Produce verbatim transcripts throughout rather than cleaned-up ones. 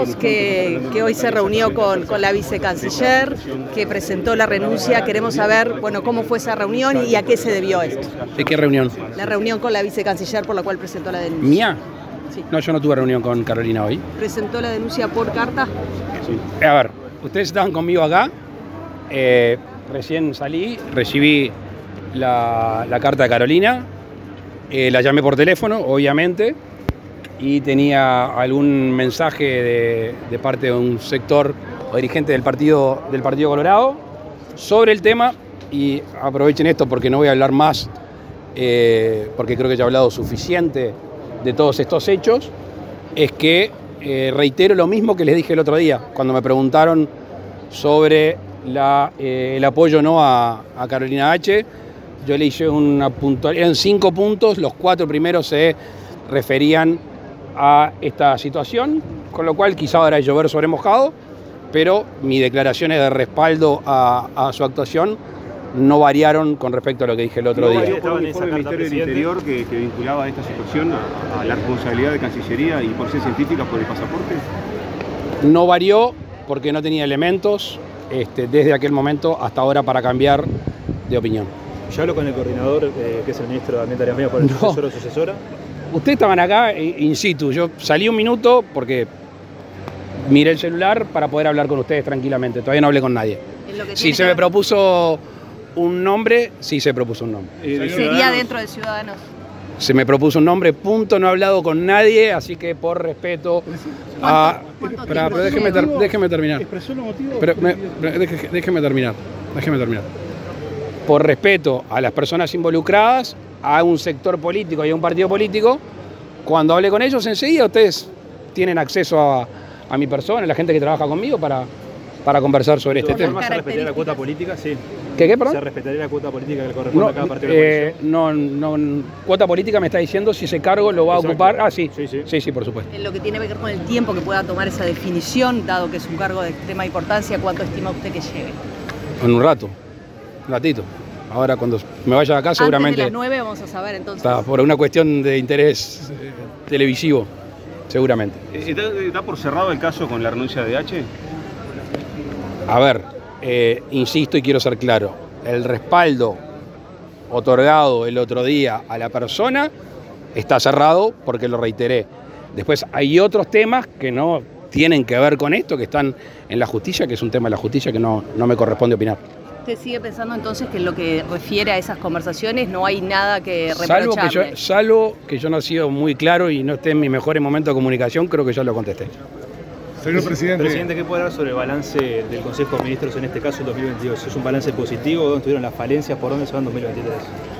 Sabemos que, que hoy se reunió con, con la vicecanciller, que presentó la renuncia. Queremos saber, bueno, cómo fue esa reunión y a qué se debió esto. ¿De qué reunión? La reunión con la vicecanciller por la cual presentó la denuncia. ¿Mía? Sí. No, yo no tuve reunión con Carolina hoy. ¿Presentó la denuncia por carta? Sí. A ver, ustedes estaban conmigo acá. Eh, recién salí, recibí la, la carta de Carolina. Eh, la llamé por teléfono, obviamente. Y tenía algún mensaje de, de parte de un sector o dirigente del partido, del Partido Colorado sobre el tema, y aprovechen esto porque no voy a hablar más, eh, porque creo que ya he hablado suficiente de todos estos hechos, es que eh, reitero lo mismo que les dije el otro día, cuando me preguntaron sobre la, eh, el apoyo no a, a Carolina H. Yo le hice una puntual, eran cinco puntos, los cuatro primeros se referían a esta situación, con lo cual quizá ahora hay llover sobre mojado, pero mis declaraciones de respaldo a, a su actuación no variaron con respecto a lo que dije el otro no, día. Estaba en esa carta, Ministerio del Interior que, que vinculaba esta situación a, a la responsabilidad de Cancillería y por ser científica por el pasaporte. No varió porque no tenía elementos este, desde aquel momento hasta ahora para cambiar de opinión. ¿Ya habló con el coordinador, eh, que es el ministro de Ambiente y Medio, por el no. sucesor o sucesora? Ustedes estaban acá in situ, yo salí un minuto porque miré el celular para poder hablar con ustedes tranquilamente, todavía no hablé con nadie. Si se me propuso un nombre, sí se propuso un nombre. Eh, ¿Sería dentro de Ciudadanos? Se me propuso un nombre, punto, no he hablado con nadie, así que por respeto a... ¿Cuánto Pero, tiempo? pero déjeme, ter, déjeme terminar. ¿Expresó los motivos? Pero, me, déjeme, déjeme terminar, déjeme terminar. Por respeto a las personas involucradas, a un sector político y a un partido político, cuando hable con ellos enseguida ustedes tienen acceso a, a mi persona, a la gente que trabaja conmigo para, para conversar sobre este tema. ¿Se respetaría la cuota política? Sí. ¿Qué, qué, perdón? ¿Se respetaría la cuota política que le corresponde No, a cada partido eh, de la oposición? no, no, cuota política me está diciendo si ese cargo lo va a Exacto. ocupar. Ah, sí. Sí, sí. Sí, sí, por supuesto. En lo que tiene que ver con el tiempo que pueda tomar esa definición, dado que es un cargo de extrema importancia, ¿cuánto estima usted que lleve? En un rato, un ratito. Ahora cuando me vaya de acá seguramente... Antes de las nueve vamos a saber entonces. Está por una cuestión de interés eh, televisivo, seguramente. ¿Está, ¿Está por cerrado el caso con la renuncia de H? A ver, eh, insisto y quiero ser claro, el respaldo otorgado el otro día a la persona está cerrado porque lo reiteré. Después hay otros temas que no tienen que ver con esto, que están en la justicia, que es un tema de la justicia que no, no me corresponde opinar. ¿Usted sigue pensando entonces que en lo que refiere a esas conversaciones no hay nada que Salvo que, reprocharle? yo, salvo que yo no he sido muy claro y no esté en mis mejores momentos de comunicación, creo que ya lo contesté. Señor presidente. Presidente, ¿qué puede hablar sobre el balance del Consejo de Ministros en este caso en dos mil veintidós? ¿Es un balance positivo? ¿Dónde estuvieron las falencias? ¿Por dónde se va en dos mil veintitrés?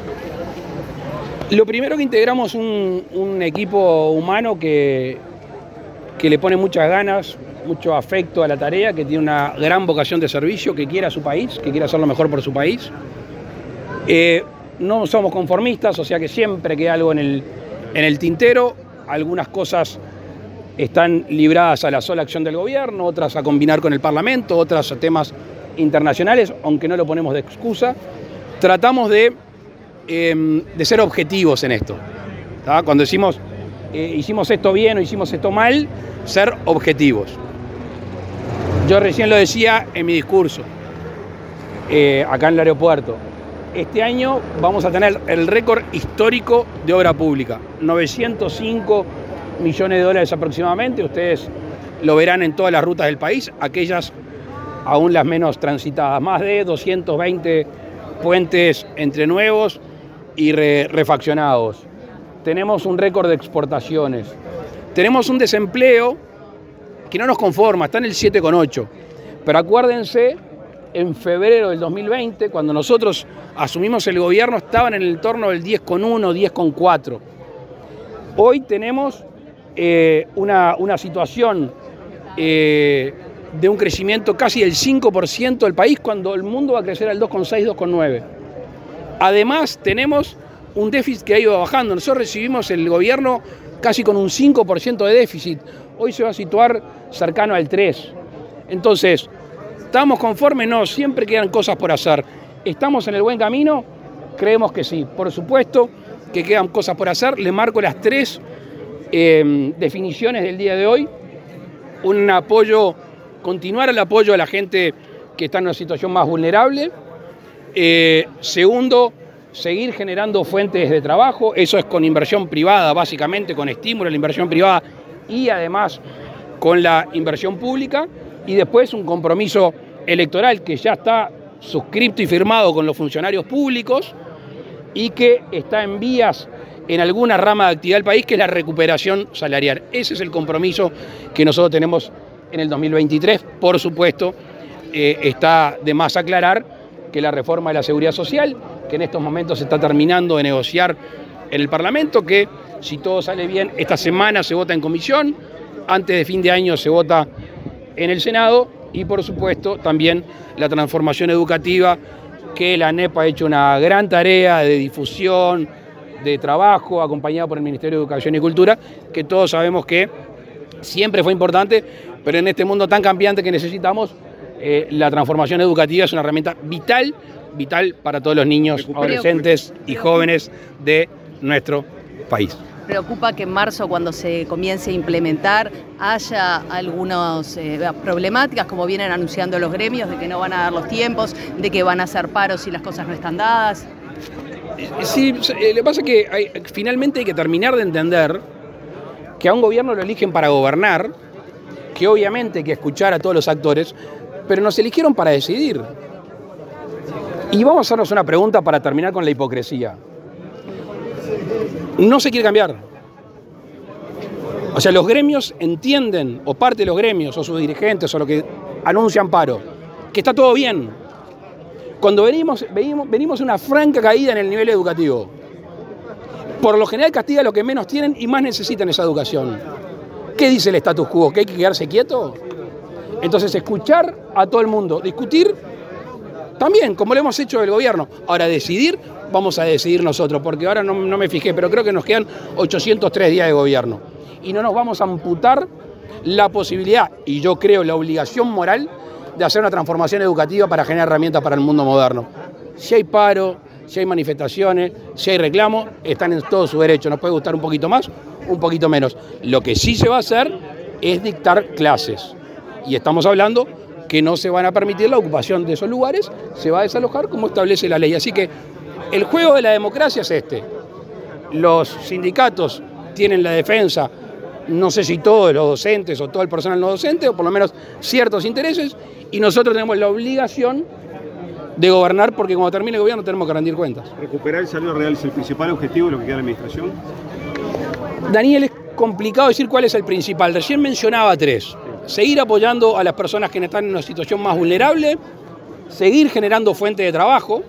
Lo primero que integramos un, un equipo humano que, que le pone muchas ganas, mucho afecto a la tarea, que tiene una gran vocación de servicio, que quiere a su país, que quiere hacer lo mejor por su país. Eh, no somos conformistas, o sea que siempre queda algo en el, en el tintero. Algunas cosas están libradas a la sola acción del gobierno, otras a combinar con el Parlamento, otras a temas internacionales, aunque no lo ponemos de excusa. Tratamos de, eh, de ser objetivos en esto, ¿tá? Cuando decimos eh, hicimos esto bien o hicimos esto mal, ser objetivos. Yo recién lo decía en mi discurso, eh, acá en el aeropuerto. Este año vamos a tener el récord histórico de obra pública, novecientos cinco millones de dólares aproximadamente. Ustedes lo verán en todas las rutas del país, aquellas aún las menos transitadas. Más de doscientos veinte puentes entre nuevos y re, refaccionados. Tenemos un récord de exportaciones. Tenemos un desempleo que no nos conforma, está en el siete coma ocho. Pero acuérdense, en febrero del dos mil veinte, cuando nosotros asumimos el gobierno, estaban en el entorno del diez coma uno, diez coma cuatro. Hoy tenemos eh, una, una situación eh, de un crecimiento casi del cinco por ciento del país, cuando el mundo va a crecer al dos coma seis, dos coma nueve. Además, tenemos un déficit que ha ido bajando. Nosotros recibimos el gobierno casi con un cinco por ciento de déficit. Hoy se va a situar cercano al tres por ciento. Entonces, ¿estamos conformes? No, siempre quedan cosas por hacer. ¿Estamos en el buen camino? Creemos que sí. Por supuesto que quedan cosas por hacer. Le marco las tres eh, definiciones del día de hoy. un apoyo, continuar el apoyo a la gente que está en una situación más vulnerable. Eh, segundo, seguir generando fuentes de trabajo, eso es con inversión privada, básicamente con estímulo a la inversión privada y además con la inversión pública. Y después un compromiso electoral que ya está suscrito y firmado con los funcionarios públicos y que está en vías en alguna rama de actividad del país, que es la recuperación salarial. Ese es el compromiso que nosotros tenemos en el dos mil veintitrés. Por supuesto, eh, está de más aclarar que la reforma de la seguridad social, que en estos momentos se está terminando de negociar en el Parlamento, que si todo sale bien, esta semana se vota en comisión, antes de fin de año se vota en el Senado, y por supuesto también la transformación educativa, que la ANEP ha hecho una gran tarea de difusión, de trabajo, acompañado por el Ministerio de Educación y Cultura, que todos sabemos que siempre fue importante, pero en este mundo tan cambiante que necesitamos, eh, la transformación educativa es una herramienta vital, vital para todos los niños, adolescentes y jóvenes de nuestro país. ¿Preocupa que en marzo, cuando se comience a implementar, haya algunas eh, problemáticas, como vienen anunciando los gremios, de que no van a dar los tiempos, de que van a hacer paros si las cosas no están dadas? Sí, lo que pasa es que hay, finalmente hay que terminar de entender que a un gobierno lo eligen para gobernar, que obviamente hay que escuchar a todos los actores, pero nos eligieron para decidir. Y vamos a hacernos una pregunta para terminar con la hipocresía. No se quiere cambiar. O sea, los gremios entienden, o parte de los gremios, o sus dirigentes, o los que anuncian paro, que está todo bien. Cuando venimos, venimos, venimos una franca caída en el nivel educativo. Por lo general castiga a los que menos tienen y más necesitan esa educación. ¿Qué dice el status quo? ¿Que hay que quedarse quieto? Entonces, escuchar a todo el mundo, discutir también, como lo hemos hecho el gobierno. Ahora, decidir, vamos a decidir nosotros, porque ahora no, no me fijé, pero creo que nos quedan ochocientos tres días de gobierno. Y no nos vamos a amputar la posibilidad, y yo creo la obligación moral, de hacer una transformación educativa para generar herramientas para el mundo moderno. Si hay paro, si hay manifestaciones, si hay reclamos, están en todo su derecho. Nos puede gustar un poquito más, un poquito menos. Lo que sí se va a hacer es dictar clases. Y estamos hablando que no se van a permitir la ocupación de esos lugares, se va a desalojar como establece la ley. Así que el juego de la democracia es este. Los sindicatos tienen la defensa, no sé si todos los docentes o todo el personal no docente, o por lo menos ciertos intereses, y nosotros tenemos la obligación de gobernar, porque cuando termine el gobierno tenemos que rendir cuentas. ¿Recuperar el salario real es el principal objetivo de lo que queda de la administración? Daniel, es complicado decir cuál es el principal. Recién mencionaba tres. Seguir apoyando a las personas que están en una situación más vulnerable, seguir generando fuentes de trabajo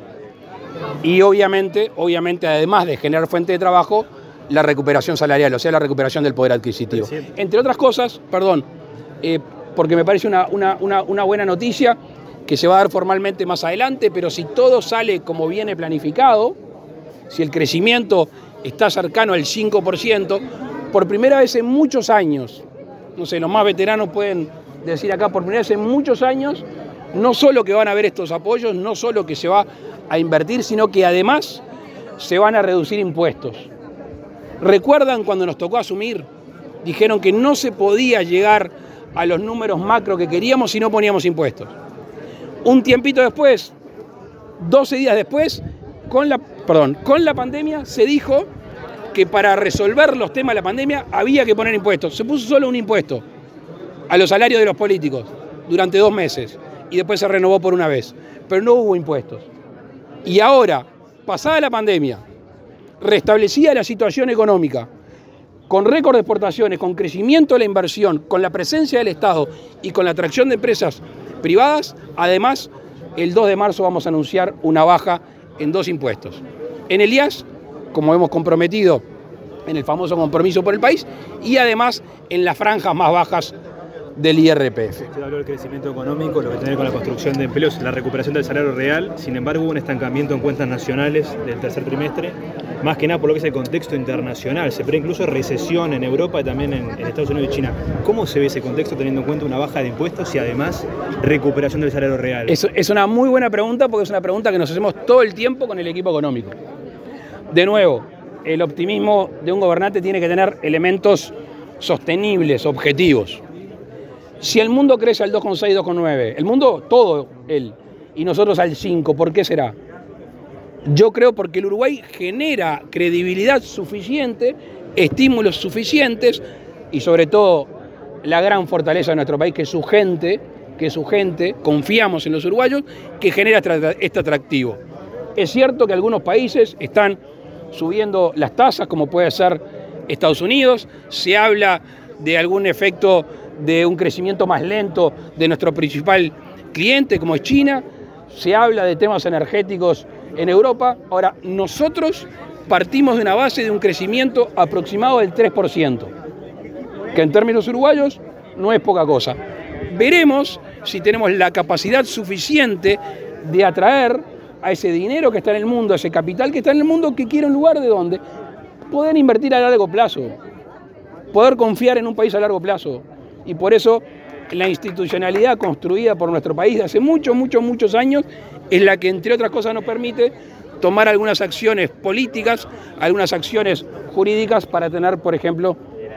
y obviamente, obviamente, además de generar fuentes de trabajo, la recuperación salarial, o sea, la recuperación del poder adquisitivo. Sí. Entre otras cosas, perdón, eh, porque me parece una, una, una, una buena noticia que se va a dar formalmente más adelante, pero si todo sale como viene planificado, si el crecimiento está cercano al cinco por ciento, por primera vez en muchos años, no sé, los más veteranos pueden decir acá, por primera vez en muchos años, no solo que van a haber estos apoyos, no solo que se va a invertir, sino que además se van a reducir impuestos. ¿Recuerdan cuando nos tocó asumir? Dijeron que no se podía llegar a los números macro que queríamos si no poníamos impuestos. Un tiempito después, doce días después, con la, perdón, con la pandemia se dijo que para resolver los temas de la pandemia había que poner impuestos. Se puso solo un impuesto a los salarios de los políticos durante dos meses y después se renovó por una vez, pero no hubo impuestos. Y ahora, pasada la pandemia, restablecida la situación económica, con récord de exportaciones, con crecimiento de la inversión, con la presencia del Estado y con la atracción de empresas privadas, además, el dos de marzo vamos a anunciar una baja en dos impuestos. En el I A S, como hemos comprometido en el famoso compromiso por el país, y además en las franjas más bajas del I R P F. Usted habló del crecimiento económico, lo que tiene que ver con la construcción de empleos, la recuperación del salario real. Sin embargo, hubo un estancamiento en cuentas nacionales del tercer trimestre, más que nada por lo que es el contexto internacional. Se prevé incluso recesión en Europa y también en, en Estados Unidos y China. ¿Cómo se ve ese contexto teniendo en cuenta una baja de impuestos y además recuperación del salario real? Es, es una muy buena pregunta, porque es una pregunta que nos hacemos todo el tiempo con el equipo económico. De nuevo, el optimismo de un gobernante tiene que tener elementos sostenibles, objetivos. Si el mundo crece al dos coma seis, dos coma nueve, el mundo todo él, y nosotros al cinco, ¿por qué será? Yo creo porque el Uruguay genera credibilidad suficiente, estímulos suficientes y sobre todo la gran fortaleza de nuestro país, que es su gente, que es su gente, confiamos en los uruguayos, que genera este atractivo. Es cierto que algunos países están subiendo las tasas, como puede ser Estados Unidos, se habla de algún efecto de un crecimiento más lento de nuestro principal cliente, como es China, se habla de temas energéticos en Europa. Ahora, nosotros partimos de una base de un crecimiento aproximado del tres por ciento, que en términos uruguayos no es poca cosa. Veremos si tenemos la capacidad suficiente de atraer a ese dinero que está en el mundo, a ese capital que está en el mundo, que quiere un lugar de donde poder invertir a largo plazo, poder confiar en un país a largo plazo. Y por eso la institucionalidad construida por nuestro país de hace muchos, muchos, muchos años es la que, entre otras cosas, nos permite tomar algunas acciones políticas, algunas acciones jurídicas para tener, por ejemplo,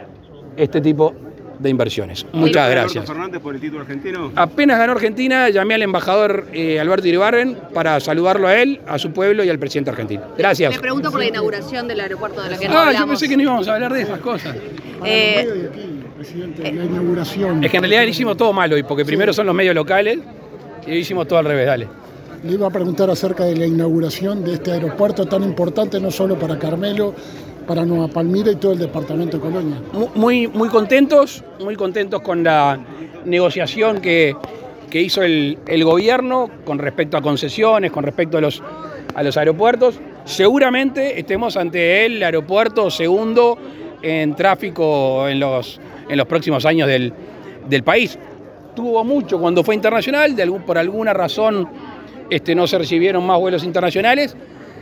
este tipo de inversiones. Muchas gracias. Alberto Fernández por el título argentino. Apenas ganó Argentina, llamé al embajador eh, Alberto Iribarren para saludarlo a él, a su pueblo y al presidente argentino. Gracias. Le pregunto por la inauguración del aeropuerto de la que no Ah, hablamos. yo pensé que no íbamos a hablar de esas cosas. Eh, Para los medios de aquí, presidente, la inauguración. Es que en realidad hicimos todo mal hoy, porque primero son los medios locales y hoy hicimos todo al revés, dale. Le iba a preguntar acerca de la inauguración de este aeropuerto tan importante, no solo para Carmelo, para Nueva Palmira y todo el departamento de Colonia. Muy, muy contentos, muy contentos con la negociación que, que hizo el, el gobierno con respecto a concesiones, con respecto a los, a los aeropuertos. Seguramente estemos ante el aeropuerto segundo en tráfico en los, en los próximos años del, del país. Tuvo mucho cuando fue internacional, de algún, por alguna razón este, no se recibieron más vuelos internacionales.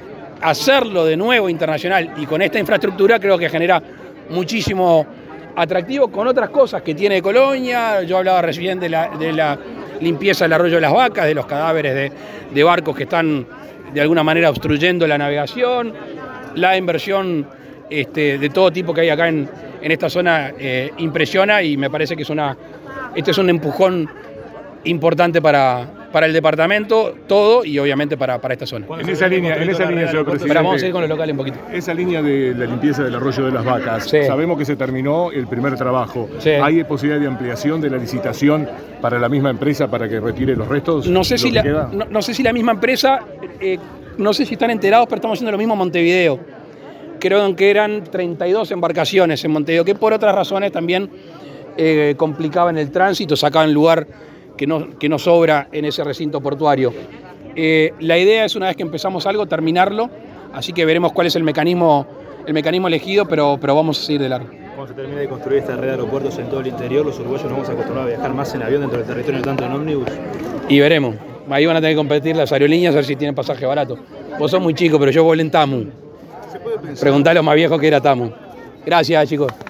Hacerlo de nuevo internacional y con esta infraestructura creo que genera muchísimo atractivo con otras cosas que tiene Colonia. Yo hablaba recién de la, de la limpieza del arroyo de las Vacas, de los cadáveres de, de barcos que están de alguna manera obstruyendo la navegación, la inversión este, de todo tipo que hay acá en, en esta zona eh, impresiona y me parece que es una, este es un empujón importante para... para el departamento, todo, y obviamente para, para esta zona. En esa línea, en esa línea, señor presidente. Pero vamos a ir con los locales un poquito. Esa línea de la limpieza del arroyo de las Vacas, Sí. sabemos que se terminó el primer trabajo. Sí. ¿Hay posibilidad de ampliación de la licitación para la misma empresa para que retire los restos? No sé, si ¿Lo la, que queda? no, no sé si la misma empresa, eh, no sé si están enterados, pero estamos haciendo lo mismo en Montevideo. Creo que eran treinta y dos embarcaciones en Montevideo, que por otras razones también eh, complicaban el tránsito, sacaban lugar que no, que no sobra en ese recinto portuario. Eh, la idea es, una vez que empezamos algo, terminarlo, así que veremos cuál es el mecanismo, el mecanismo elegido, pero, pero vamos a seguir de largo. Cuando se termine de construir esta red de aeropuertos en todo el interior, los uruguayos nos vamos a acostumbrar a viajar más en avión dentro del territorio, no tanto en ómnibus. Y veremos. Ahí van a tener que competir las aerolíneas a ver si tienen pasaje barato. Vos sos muy chico, pero yo volé en Tamu. Preguntá a los más viejos que era Tamu. Gracias, chicos.